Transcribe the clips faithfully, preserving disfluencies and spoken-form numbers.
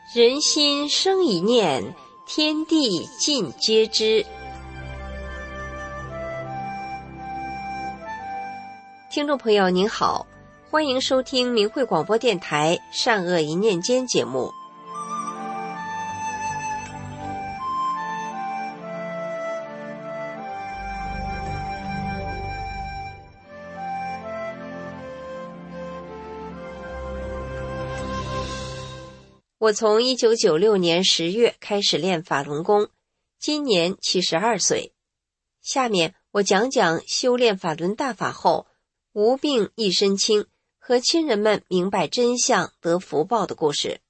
人心生一念，天地尽皆知。听众朋友您好，欢迎收听明慧广播电台善恶一念间节目。我从一九九六年十月开始练法轮功，今年七十二岁。下面我讲讲修炼法轮大法后无病一身轻和亲人们明白真相得福报的故事。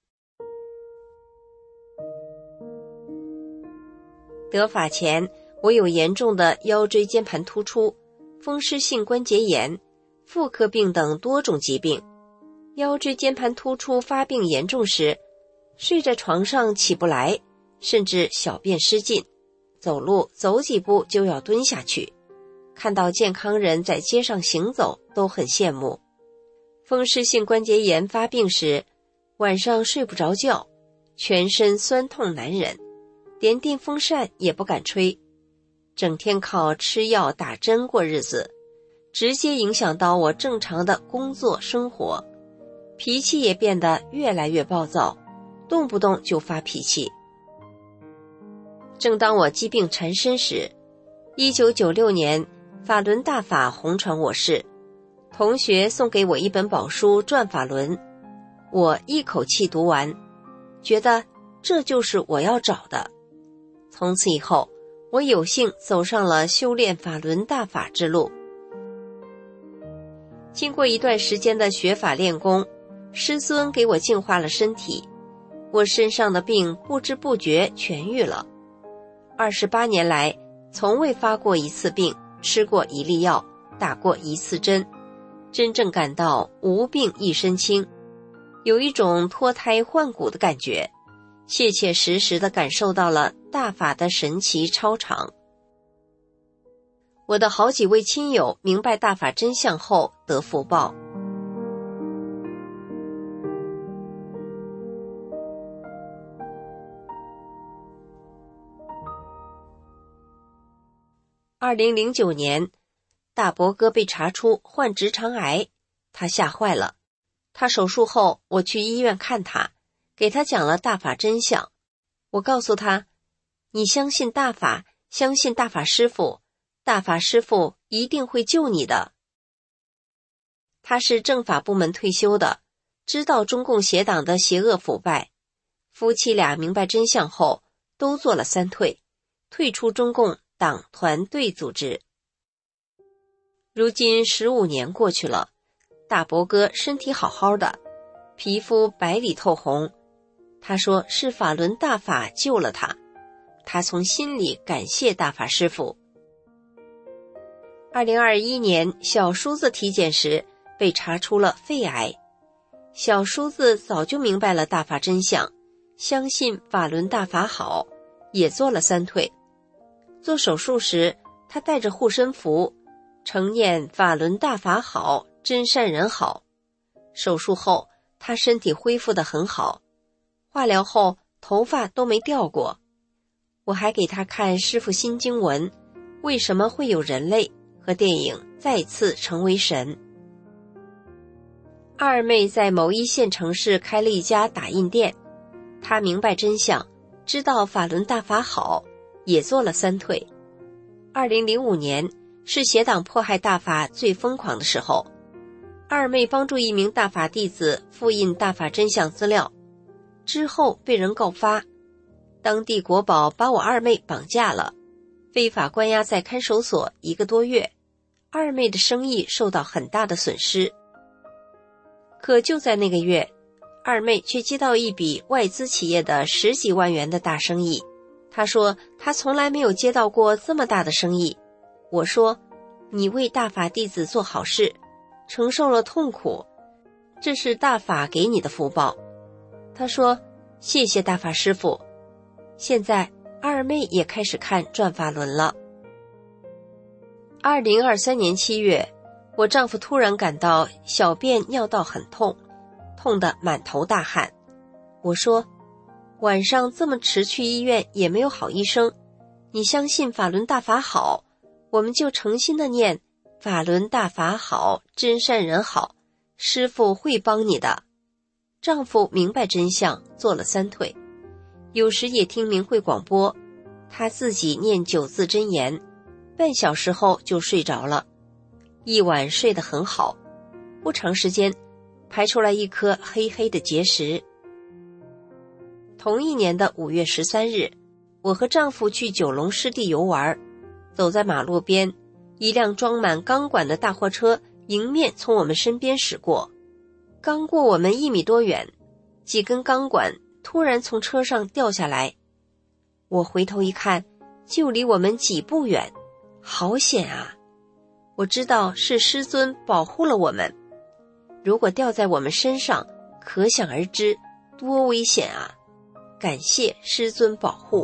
得法前，我有严重的腰椎间盘突出、风湿性关节炎、妇科病等多种疾病。腰椎间盘突出发病严重时，睡在床上起不来，甚至小便失禁，走路走几步就要蹲下去。看到健康人在街上行走都很羡慕。风湿性关节炎发病时，晚上睡不着觉，全身酸痛难忍，连电风扇也不敢吹，整天靠吃药打针过日子，直接影响到我正常的工作生活，脾气也变得越来越暴躁，动不动就发脾气。正当我疾病缠身时，一九九六年法轮大法红传我市，同学送给我一本宝书《转法轮》，我一口气读完，觉得这就是我要找的。从此以后，我有幸走上了修炼法轮大法之路。经过一段时间的学法练功，师尊给我净化了身体，我身上的病不知不觉痊愈了。二十八年来，从未发过一次病，吃过一粒药，打过一次针，真正感到无病一身轻，有一种脱胎换骨的感觉，切切实实地感受到了大法的神奇超常。我的好几位亲友明白大法真相后得福报。二零零九年，大伯哥被查出患直肠癌，他吓坏了。他手术后，我去医院看他，给他讲了大法真相。我告诉他，你相信大法，相信大法师父，大法师父一定会救你的。他是政法部门退休的，知道中共邪党的邪恶腐败。夫妻俩明白真相后，都做了三退，退出中共党团队组织。如今十五年过去了，大伯哥身体好好的，皮肤白里透红。他说是法轮大法救了他，他从心里感谢大法师父。二零二一年，小叔子体检时被查出了肺癌。小叔子早就明白了大法真相，相信法轮大法好，也做了三退。做手术时，他带着护身符，承念法轮大法好，真善人好。手术后，他身体恢复得很好，化疗后头发都没掉过。我还给他看师父心经文，为什么会有人类，和电影再次成为神。二妹在某一线城市开了一家打印店，她明白真相，知道法轮大法好，也做了三退。二零零五年是邪党迫害大法最疯狂的时候，二妹帮助一名大法弟子复印大法真相资料，之后被人告发，当地国保把我二妹绑架了，非法关押在看守所一个多月，二妹的生意受到很大的损失。可就在那个月，二妹却接到一笔外资企业的十几万元的大生意。她说她从来没有接到过这么大的生意。我说，你为大法弟子做好事，承受了痛苦，这是大法给你的福报。她说，谢谢大法师父。现在二妹也开始看转法轮了。二零二三年七月，我丈夫突然感到小便尿道很痛，痛得满头大汗。我说， 晚上这么迟去医院也没有好医生，你相信法轮大法好，我们就诚心的念法轮大法好，真善人好，师父会帮你的。丈夫明白真相，做了三退，有时也听明慧广播，他自己念九字真言，半小时后就睡着了，一晚睡得很好，不长时间排出来一颗黑黑的结石。同一年的五月十三日，我和丈夫去九龙湿地游玩，走在马路边，一辆装满钢管的大货车迎面从我们身边驶过，刚过我们一米多远，几根钢管突然从车上掉下来，我回头一看，就离我们几步远，好险啊！我知道是师尊保护了我们，如果掉在我们身上，可想而知多危险啊！感谢师尊保护。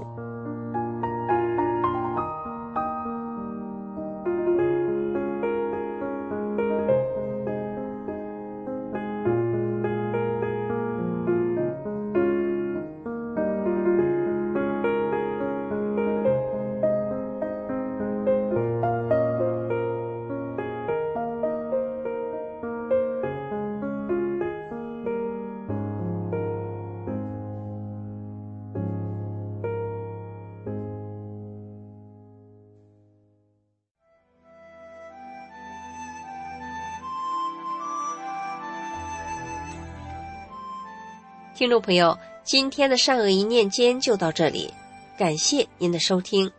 听众朋友，今天的善恶一念间就到这里，感谢您的收听。